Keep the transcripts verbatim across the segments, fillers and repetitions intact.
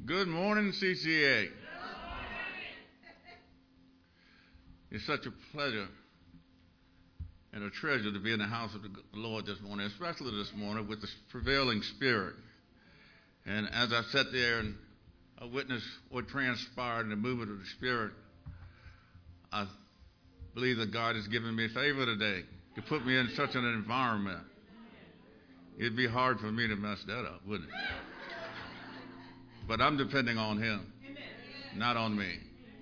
Good morning, C C A. It's such a pleasure and a treasure to be in the house of the Lord this morning, especially this morning with the prevailing spirit. And as I sat there and I witnessed what transpired in the movement of the Spirit, I believe that God has given me favor today to put me in such an environment. It'd be hard for me to mess that up, wouldn't it? But I'm depending on Him, not on me.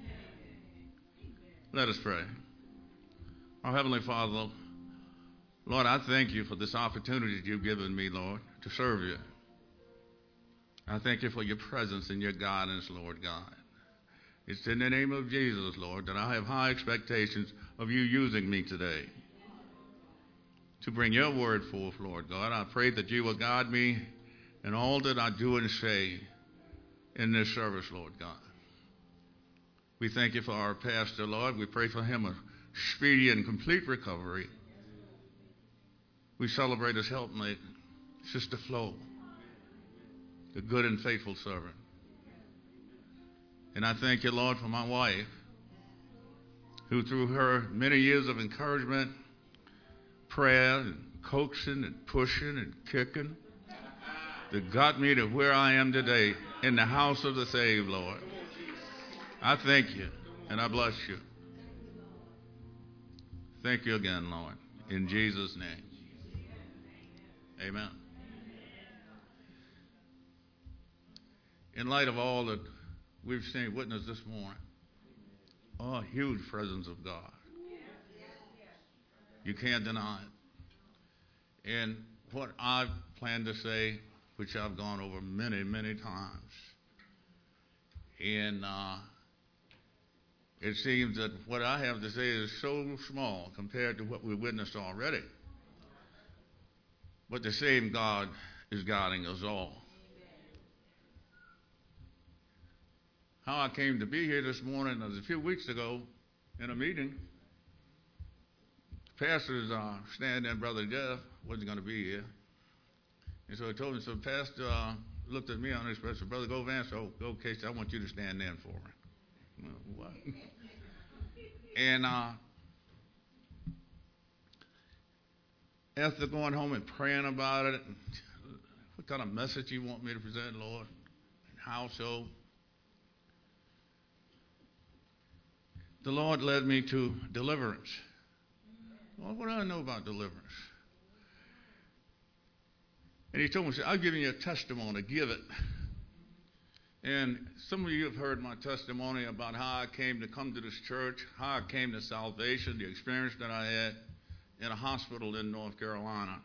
Let us pray. Our Heavenly Father, Lord, I thank you for this opportunity that you've given me, Lord, to serve you. I thank you for your presence and your guidance, Lord God. It's in the name of Jesus, Lord, that I have high expectations of you using me today to bring your word forth, Lord God. I pray that you will guide me in all that I do and say in this service, Lord God. We thank you for our pastor, Lord. We pray for him a speedy and complete recovery. We celebrate his helpmate, Sister Flo, the good and faithful servant. And I thank you, Lord, for my wife, who through her many years of encouragement, prayer, and coaxing and pushing and kicking, that got me to where I am today in the house of the saved, Lord. I thank you and I bless you. Thank you again, Lord. In Jesus' name. Amen. In light of all that we've seen, witnessed this morning, oh, huge presence of God. You can't deny it. And what I plan to say, which I've gone over many, many times, and uh, it seems that what I have to say is so small compared to what we witnessed already. But the same God is guiding us all. How I came to be here this morning was a few weeks ago in a meeting. The pastor's uh, stand in, Brother Jeff, wasn't going to be here. And so I told him, so Pastor uh, looked at me on this, said, Brother Govan, so go, Casey, I want you to stand in for me. Well, what? And uh, after going home and praying about it, what kind of message you want me to present, Lord, and how so? The Lord led me to deliverance. Well, what do I know about deliverance? And he told me, I'll give you a testimony, give it. And some of you have heard my testimony about how I came to come to this church, how I came to salvation, the experience that I had in a hospital in North Carolina.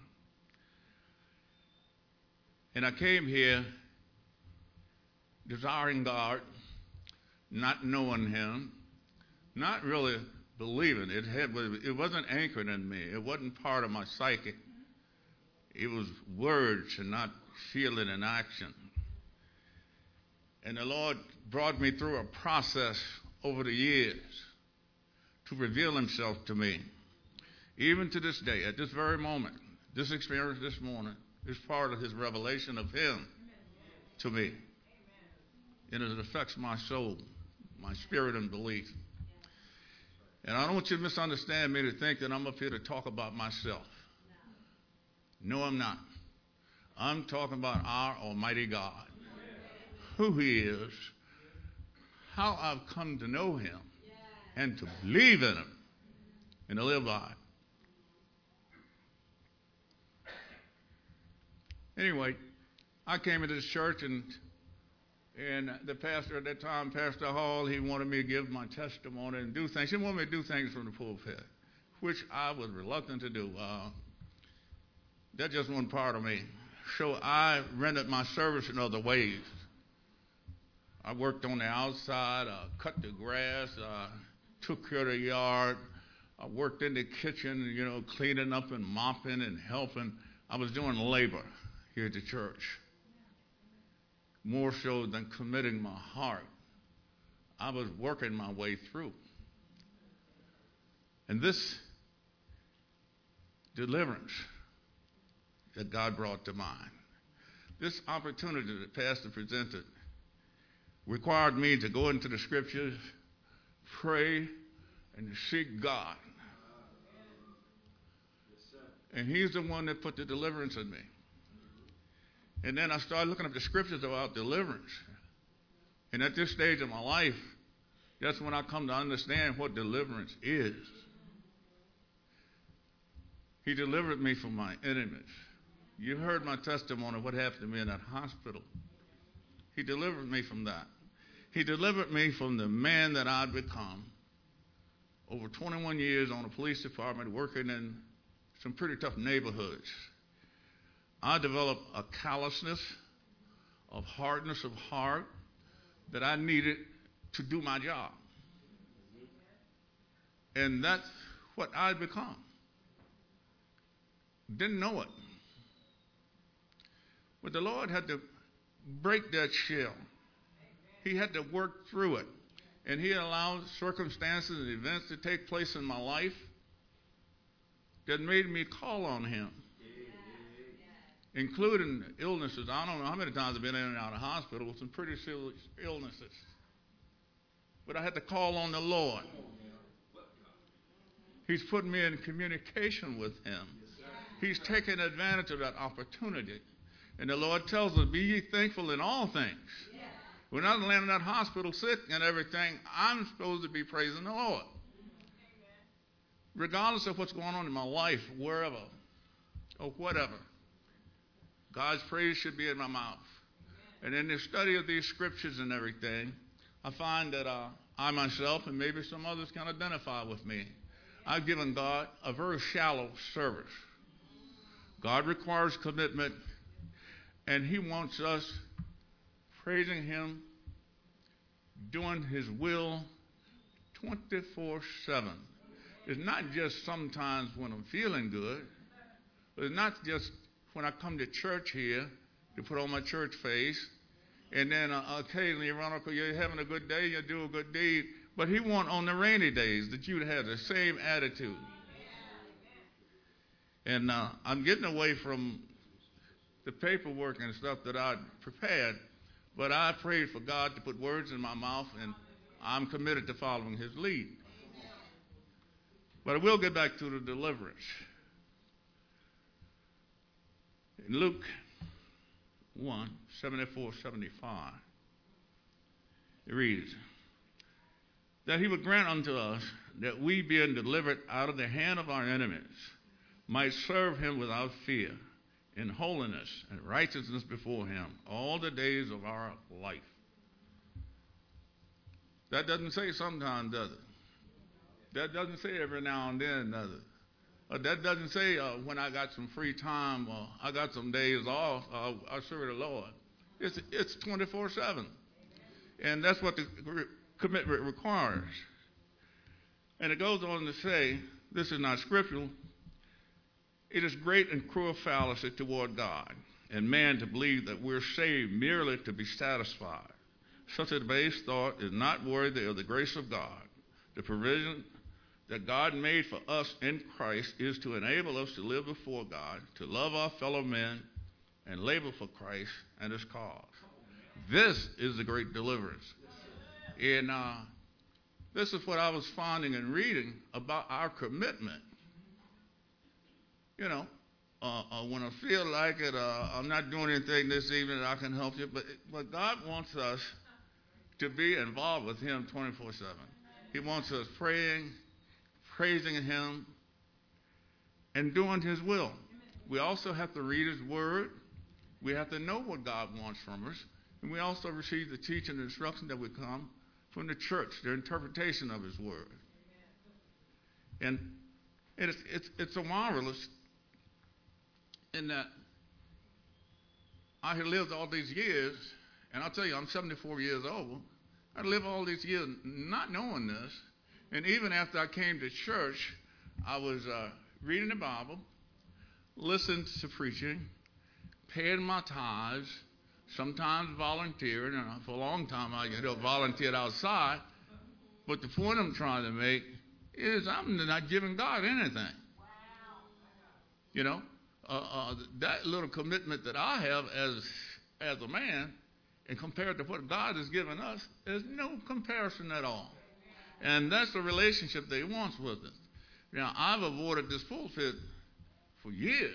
And I came here desiring God, not knowing Him, not really believing. It had, it wasn't anchored in me. It wasn't part of my psyche. It was words and not feeling and action. And the Lord brought me through a process over the years to reveal Himself to me. Even to this day, at this very moment, this experience this morning is part of His revelation of Him to me. And it affects my soul, my spirit and belief. And I don't want you to misunderstand me to think that I'm up here to talk about myself. No, I'm not. I'm talking about our Almighty God, who He is, how I've come to know Him and to believe in Him and to live by it. Anyway, I came into this church and and the pastor at that time, Pastor Hall, he wanted me to give my testimony and do things. He wanted me to do things from the pulpit, which I was reluctant to do. Uh, that just wasn't part of me. So I rendered my service in other ways. I worked on the outside, I cut the grass, I took care of the yard. I worked in the kitchen, you know, cleaning up and mopping and helping. I was doing labor here at the church. More so than committing my heart. I was working my way through. And this deliverance that God brought to mind, this opportunity that Pastor presented, required me to go into the scriptures, pray, and to seek God. And he's the one that put the deliverance in me. And then I started looking up the scriptures about deliverance. And at this stage of my life, that's when I come to understand what deliverance is. He delivered me from my enemies. You heard my testimony, what happened to me in that hospital. He delivered me from that. He delivered me from the man that I'd become. Over twenty-one years on a police department, working in some pretty tough neighborhoods. I developed a callousness, of hardness of heart that I needed to do my job. And that's what I'd become. Didn't know it. But the Lord had to break that shell. He had to work through it. And he allowed circumstances and events to take place in my life that made me call on him. Including illnesses. I don't know how many times I've been in and out of hospital with some pretty serious illnesses. But I had to call on the Lord. He's put me in communication with him. He's taken advantage of that opportunity. And the Lord tells us, be ye thankful in all things. When I land in that hospital sick and everything, I'm supposed to be praising the Lord. Regardless of what's going on in my life, wherever or whatever, God's praise should be in my mouth. And in the study of these scriptures and everything, I find that uh, I myself, and maybe some others can identify with me, I've given God a very shallow service. God requires commitment, and he wants us praising him, doing his will twenty-four seven. It's not just sometimes when I'm feeling good. It's not just when I come to church here to put on my church face, and then uh, occasionally you run up, you're having a good day, you do a good deed. But he wants on the rainy days that you have the same attitude. And uh, I'm getting away from the paperwork and stuff that I prepared, but I prayed for God to put words in my mouth, and I'm committed to following his lead. But I will get back to the deliverance. In Luke one, seventy-four, seventy-five, it reads, that he would grant unto us that we, being delivered out of the hand of our enemies, might serve him without fear, in holiness and righteousness before him, all the days of our life. That doesn't say sometimes, does it? That doesn't say every now and then, does it? Uh, that doesn't say uh, when I got some free time or I got some days off, uh, I serve the Lord. It's it's twenty-four seven. And that's what the commitment requires. And it goes on to say, this is not scriptural, it is great and cruel fallacy toward God and man to believe that we're saved merely to be satisfied. Such a base thought is not worthy of the grace of God. The provision that God made for us in Christ is to enable us to live before God, to love our fellow men, and labor for Christ and his cause. This is the great deliverance. And uh, this is what I was finding and reading about our commitment. You know, uh, uh, when I feel like it, uh, I'm not doing anything this evening, I can help you. But, but God wants us to be involved with him twenty-four seven. He wants us praying, praising him, and doing his will. We also have to read his word. We have to know what God wants from us. And we also receive the teaching and instruction that would come from the church, their interpretation of his word. And it's, it's, it's so marvelous in that I have lived all these years, and I'll tell you, I'm seventy-four years old. I lived all these years not knowing this. And even after I came to church, I was uh, reading the Bible, listening to preaching, paying my tithes, sometimes volunteering. And for a long time, I you know, volunteered outside. But the point I'm trying to make is I'm not giving God anything. Wow. You know, uh, uh, that little commitment that I have as as a man And compared to what God has given us, there's no comparison at all. And that's the relationship that he wants with us. Now, I've avoided this pulpit for years.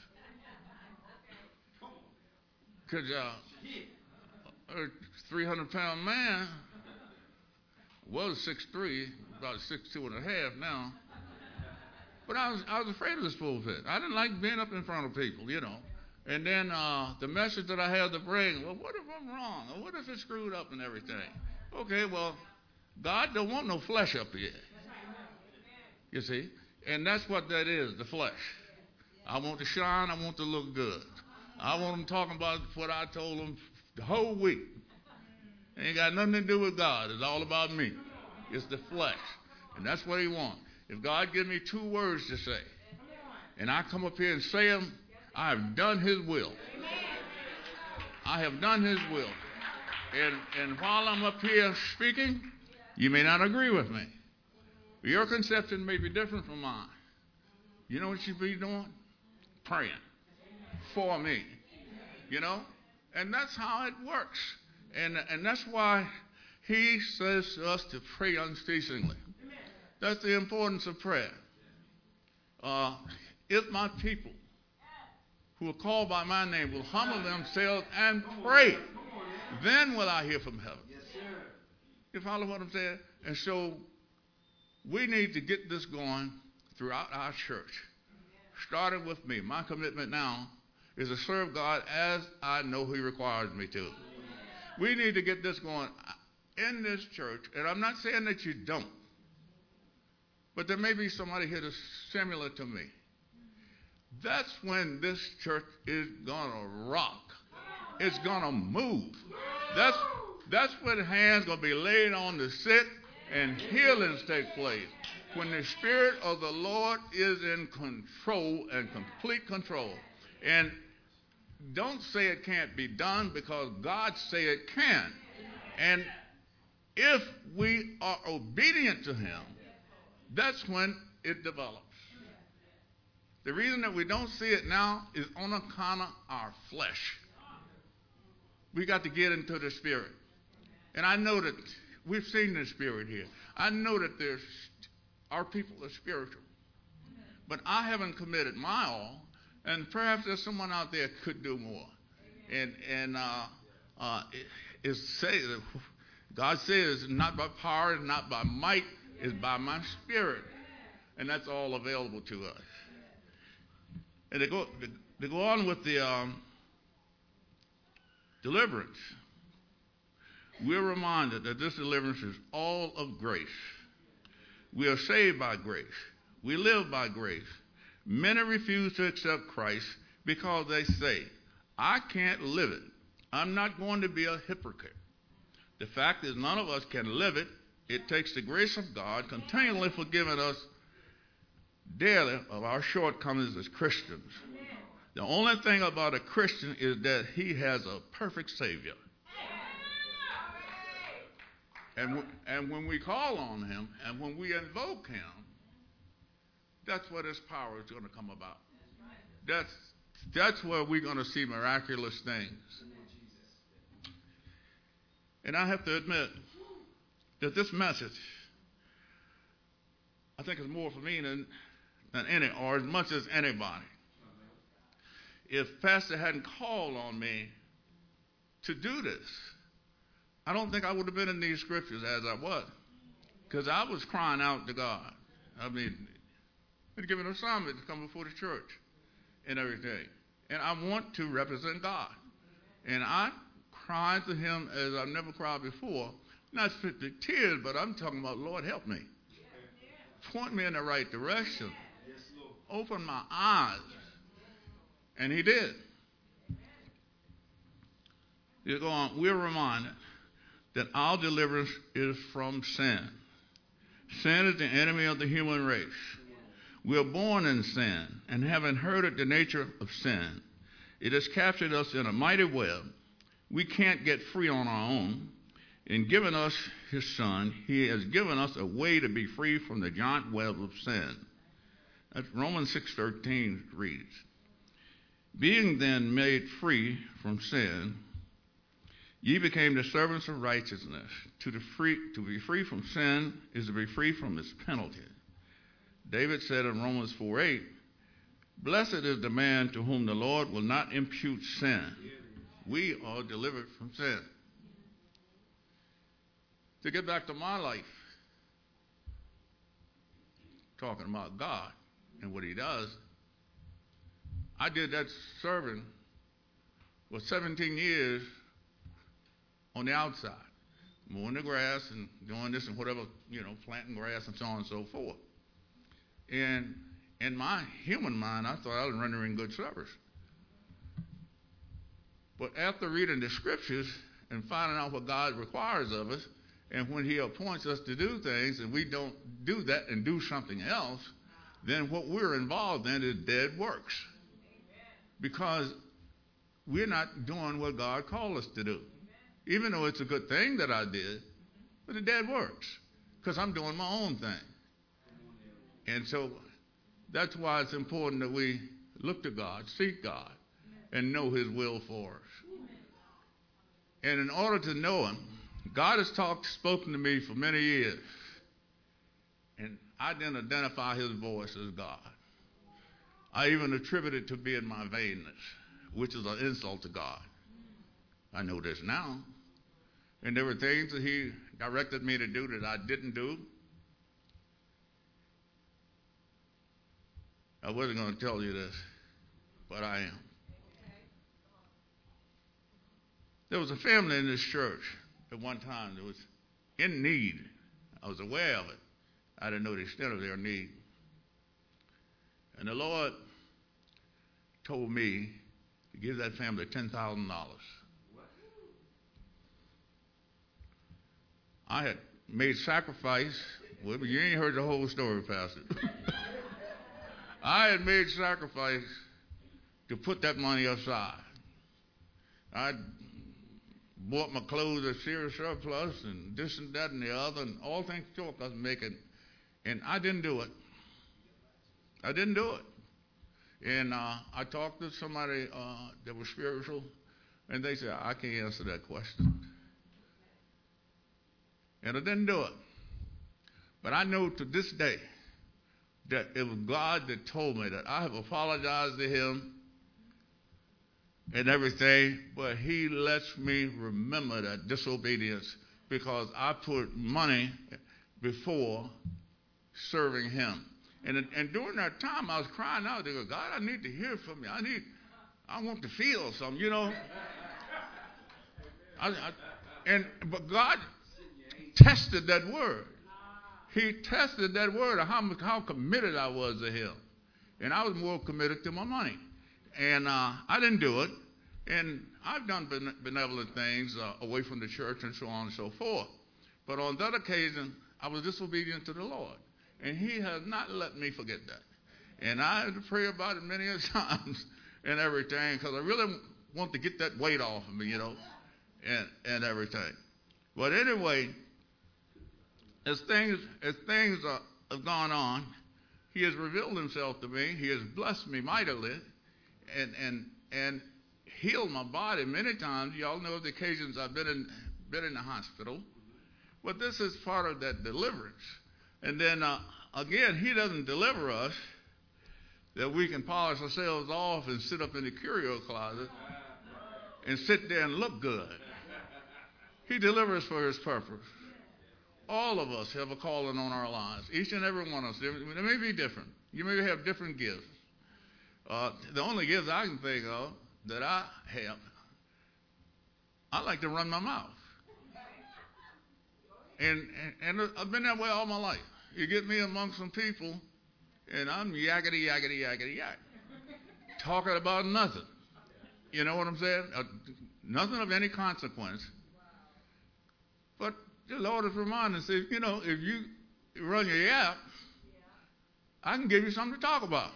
Because uh, a three hundred pound man was six three, about six two and a half now. But I was, I was afraid of this pulpit. I didn't like being up in front of people, you know. And then uh, the message that I had to bring, well, what if I'm wrong? Or what if it's screwed up and everything? Okay, well, God don't want no flesh up here. You see? And that's what that is, the flesh. I want to shine. I want to look good. I want them talking about what I told them the whole week. It ain't got nothing to do with God. It's all about me. It's the flesh. And that's what he wants. If God gives me two words to say, and I come up here and say them, I have done his will. I have done his will. And, and while I'm up here speaking, you may not agree with me. Your conception may be different from mine. You know what you be doing? Praying for me. You know? And that's how it works. And, and that's why he says to us to pray unceasingly. That's the importance of prayer. Uh, if my people who are called by my name will humble themselves and pray, then will I hear from heaven. You follow what I'm saying? And so we need to get this going throughout our church, starting with me. My commitment now is to serve God as I know he requires me to. We need to get this going in this church, and I'm not saying that you don't, but there may be somebody here that's similar to me. That's when this church is going to rock. It's going to move. That's, that's when hands going to be laid on the sick and healings take place. When the Spirit of the Lord is in control and complete control. And don't say it can't be done, because God say it can. And if we are obedient to him, that's when it develops. The reason that we don't see it now is on account of our flesh. We got to get into the Spirit. And I know that we've seen the Spirit here. I know that there's our people are spiritual. But I haven't committed my all, and perhaps there's someone out there could do more. And and uh, uh, it, it's say that God says, not by power, not by might, it's by my Spirit. And that's all available to us. And to go, to, to go on with the um, deliverance, we're reminded that this deliverance is all of grace. We are saved by grace. We live by grace. Many refuse to accept Christ because they say, I can't live it. I'm not going to be a hypocrite. The fact is, none of us can live it. It takes the grace of God continually forgiving us daily of our shortcomings as Christians. The only thing about a Christian is that he has a perfect Savior. And, w- and when we call on him and when we invoke him, that's where this power is going to come about. That's, that's where we're going to see miraculous things. And I have to admit that this message, I think, is more for me than, than any, or as much as anybody. If Pastor hadn't called on me to do this, I don't think I would have been in these scriptures as I was, because I was crying out to God. I mean, he'd given an assignment to come before the church and everything. And I want to represent God. And I cried to him as I've never cried before. Not strictly tears, but I'm talking about, Lord, help me. Point me in the right direction. Open my eyes. And he did. You go on. We're reminded that our deliverance is from sin. Sin is the enemy of the human race. We are born in sin and have inherited the nature of sin. It has captured us in a mighty web. We can't get free on our own. In giving us his Son, he has given us a way to be free from the giant web of sin. That's Romans six thirteen reads. Being then made free from sin, Ye became the servants of righteousness. To, the free, to be free from sin is to be free from its penalty. David said in Romans four eight, blessed is the man to whom the Lord will not impute sin. We are delivered from sin. To get back to my life, talking about God and what he does, I did that serving for seventeen years on the outside, mowing the grass and doing this and whatever, you know, planting grass and so on and so forth. And in my human mind, I thought I was rendering good service. But after reading the scriptures and finding out what God requires of us, and when he appoints us to do things and we don't do that and do something else, then what we're involved in is dead works. Because we're not doing what God called us to do. Even though it's a good thing that I did, but it dead works. Because I'm doing my own thing. And so that's why it's important that we look to God, seek God, and know his will for us. And in order to know him, God has talked, spoken to me for many years. And I didn't identify his voice as God. I even attribute it to being my vainness, which is an insult to God. I know this now. And there were things that he directed me to do that I didn't do. I wasn't going to tell you this, but I am. There was a family in this church at one time that was in need. I was aware of it. I didn't know the extent of their need. And the Lord told me to give that family ten thousand dollars. I had made sacrifice. Well, you ain't heard the whole story, Pastor. I had made sacrifice to put that money aside. I bought my clothes at Sears Surplus and this and that and the other, and all things short I was making, and I didn't do it. I didn't do it. And uh, I talked to somebody uh, that was spiritual, and they said, I can't answer that question. And I didn't do it. But I know to this day that it was God that told me that. I have apologized to him and everything, but he lets me remember that disobedience because I put money before serving him. And, and during that time, I was crying out to God, I need to hear from you. I need, I want to feel something, you know. I, I, and but God tested that word. He tested that word of how, how committed I was to him. And I was more committed to my money. And uh, I didn't do it. And I've done benevolent things uh, away from the church and so on and so forth. But on that occasion, I was disobedient to the Lord. And he has not let me forget that. And I had to pray about it many a times and everything because I really want to get that weight off of me, you know, and, and everything. But anyway, as things as things uh, have gone on, he has revealed himself to me. He has blessed me mightily and and and healed my body many times. Y'all know the occasions I've been in been in the hospital. But this is part of that deliverance. And then, uh, again, he doesn't deliver us that we can polish ourselves off and sit up in the curio closet and sit there and look good. He delivers for his purpose. All of us have a calling on our lives. Each and every one of us. They may be different. You may have different gifts. Uh, the only gifts I can think of that I have, I like to run my mouth. And, and, and I've been that way all my life. You get me among some people, and I'm yakety, yakety, yakety, yak. Talking about nothing. You know what I'm saying? Uh, nothing of any consequence. But the Lord is reminding us, you know, if you run your yap, I can give you something to talk about.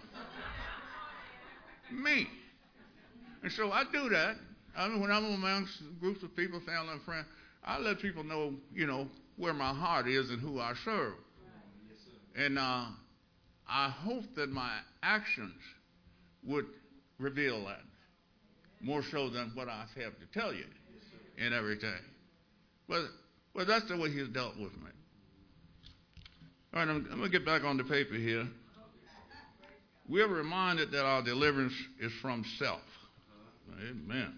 Me. And so I do that. I mean, when I'm amongst groups of people, family and friends, I let people know, you know, where my heart is and who I serve. And uh, I hope that my actions would reveal that more so than what I have to tell you. and everything. But, but that's the way he's dealt with me. All right, I'm, I'm going to get back on the paper here. We're reminded that our deliverance is from self. Amen.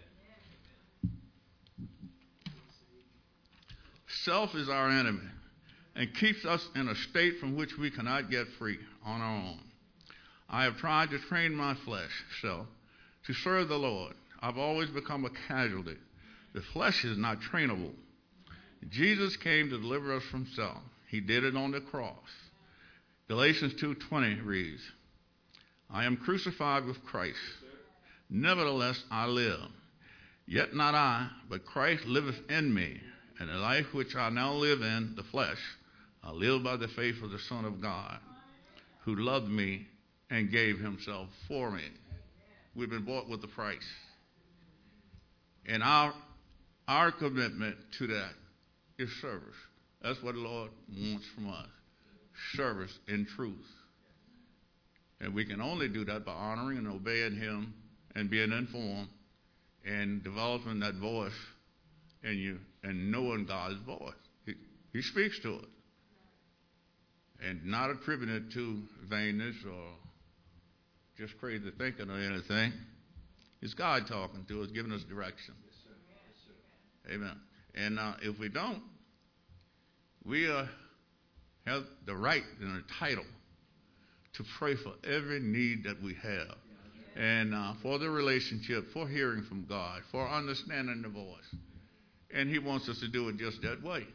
Self is our enemy and keeps us in a state from which we cannot get free on our own. I have tried to train my flesh, self, to serve the Lord. I've always become a casualty. The flesh is not trainable. Jesus came to deliver us from self. He did it on the cross. Galatians two twenty reads, I am crucified with Christ. Nevertheless, I live. Yet not I, but Christ liveth in me. And the life which I now live in the flesh, I live by the faith of the Son of God, who loved me and gave himself for me. We've been bought with a price. And our, our commitment to that is service. That's what the Lord wants from us. Service in truth. And we can only do that by honoring and obeying him and being informed and developing that voice in you and knowing God's voice. He, he speaks to it. And not attributing it to vainness or just crazy thinking or anything. It's God talking to us, giving us direction. Yes, sir. Yes, sir. Amen. And uh, if we don't, we uh, have the right and the title to pray for every need that we have. And uh, for the relationship, for hearing from God, for understanding the voice. And he wants us to do it just that way.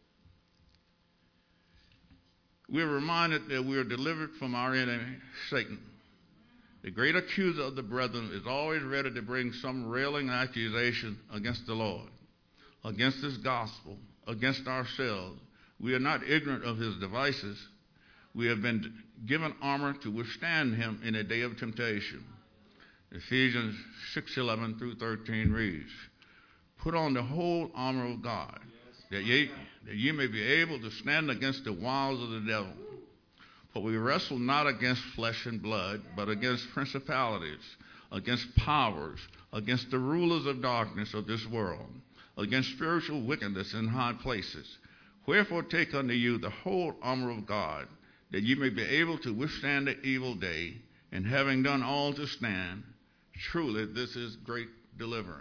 We're reminded that we are delivered from our enemy, Satan. The great accuser of the brethren is always ready to bring some railing accusation against the Lord, against his gospel, against ourselves. We are not ignorant of his devices. We have been given armor to withstand him in a day of temptation. Ephesians six eleven through thirteen reads, put on the whole armor of God, that ye, that ye may be able to stand against the wiles of the devil. For we wrestle not against flesh and blood, but against principalities, against powers, against the rulers of darkness of this world, against spiritual wickedness in high places. Wherefore take unto you the whole armor of God, that ye may be able to withstand the evil day, and having done all to stand, truly this is great deliverance.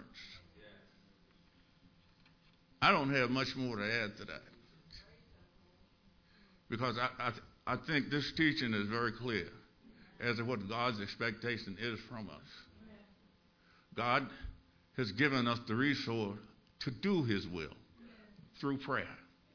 I don't have much more to add to that, because I, I, I think this teaching is very clear as to what God's expectation is from us. God has given us the resource to do his will through prayer.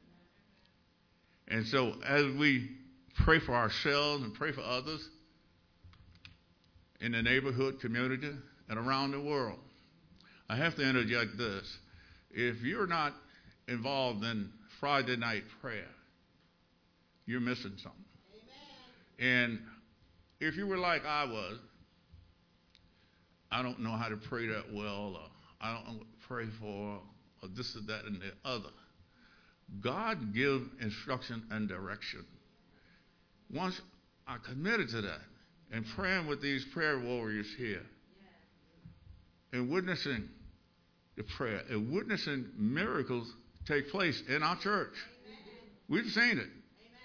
And so as we pray for ourselves and pray for others in the neighborhood, community, and around the world, I have to interject this. If you're not involved in Friday night prayer, you're missing something. Amen. And if you were like I was, I don't know how to pray that well, or I don't know what to pray for, or this or that and the other. God gives instruction and direction. Once I committed to that and praying with these prayer warriors here and witnessing the prayer and witnessing miracles take place in our church. Amen. We've seen it. Amen.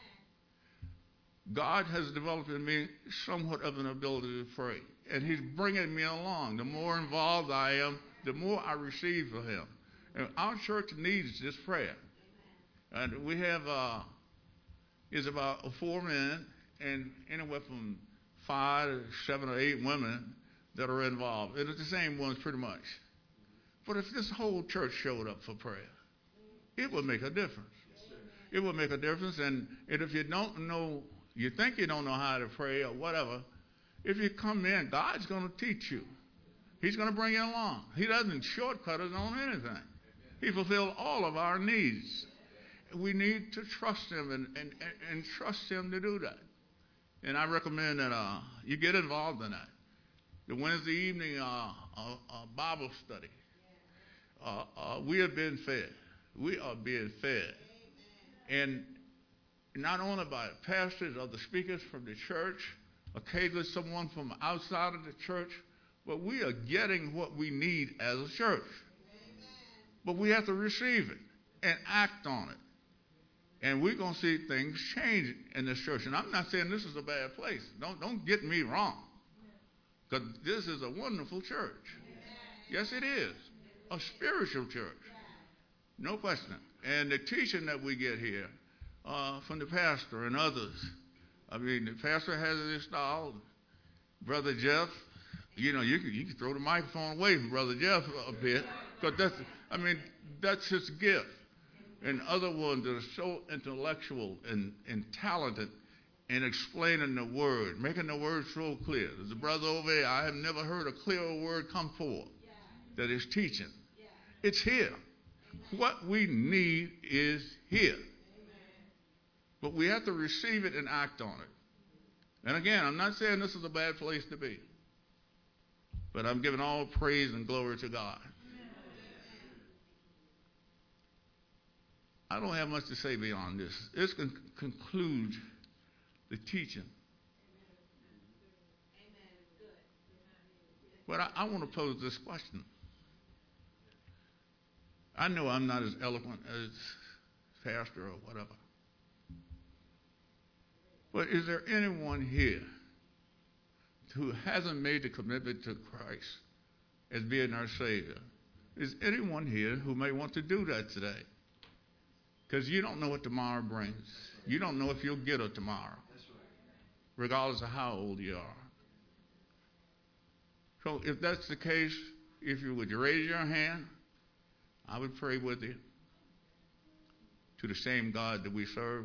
God has developed in me somewhat of an ability to pray, and he's bringing me along. The more involved I am, the more I receive from him. And our church needs this prayer. Amen. And we have, uh, is about four men and anywhere from five, seven, or eight women that are involved. And it's the same ones pretty much. But if this whole church showed up for prayer, it would make a difference. Yes, it would make a difference. And, and if you don't know, you think you don't know how to pray or whatever, if you come in, God's going to teach you. He's going to bring you along. He doesn't shortcut us on anything. He fulfills all of our needs. We need to trust him and, and, and, and trust him to do that. And I recommend that uh, you get involved in that. The Wednesday evening uh, uh, uh, Bible study. Uh, uh, we have been fed. We are being fed. And not only by pastors or the speakers from the church, occasionally someone from outside of the church, but we are getting what we need as a church. But we have to receive it and act on it. And we're going to see things change in this church. And I'm not saying this is a bad place. Don't, don't get me wrong. Because this is a wonderful church. Yes, it is. A spiritual church. No question. And the teaching that we get here uh, from the pastor and others. I mean, the pastor has his style. Brother Jeff, you know, you can, you can throw the microphone away from Brother Jeff a bit. Because that's, I mean, that's his gift. And other ones that are so intellectual and, and talented in explaining the word, making the word so clear. There's a brother over there, I have never heard a clearer word come forth that is teaching. It's here. What we need is here. But we have to receive it and act on it. And again, I'm not saying this is a bad place to be. But I'm giving all praise and glory to God. I don't have much to say beyond this. This can conclude the teaching. But I, I want to pose this question. I know I'm not as eloquent as pastor or whatever. But is there anyone here who hasn't made the commitment to Christ as being our Savior? Is anyone here who may want to do that today? Because you don't know what tomorrow brings. You don't know if you'll get it tomorrow, regardless of how old you are. So if that's the case, if you would raise your hand, I would pray with you to the same God that we serve.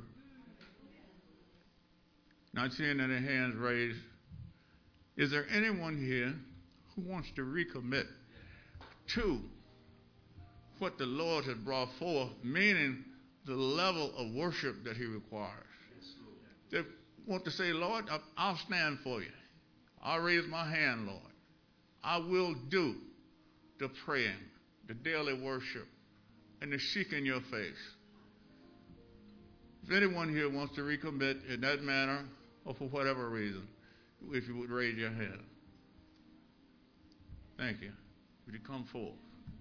Not seeing any hands raised. Is there anyone here who wants to recommit to what the Lord has brought forth, meaning the level of worship that he requires? They want to say, Lord, I'll stand for you. I'll raise my hand, Lord. I will do the praying, the daily worship, and the seeking your face. If anyone here wants to recommit in that manner or for whatever reason, if you would raise your hand. Thank you. Would you come forward?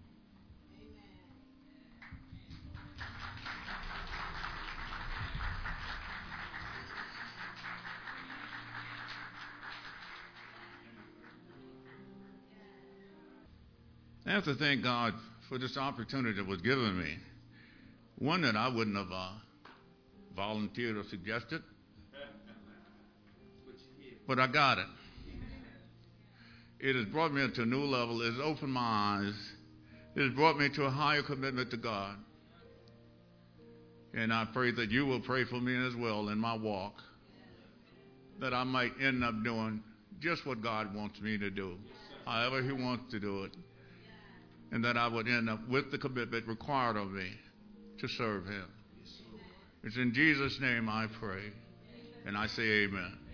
I have to thank God for this opportunity that was given me. One that I wouldn't have uh, volunteered or suggested, but I got it. It has brought me to a new level. It has opened my eyes. It has brought me to a higher commitment to God. And I pray that you will pray for me as well in my walk, that I might end up doing just what God wants me to do, however he wants to do it. And that I would end up with the commitment required of me to serve him. It's in Jesus' name I pray, and I say amen.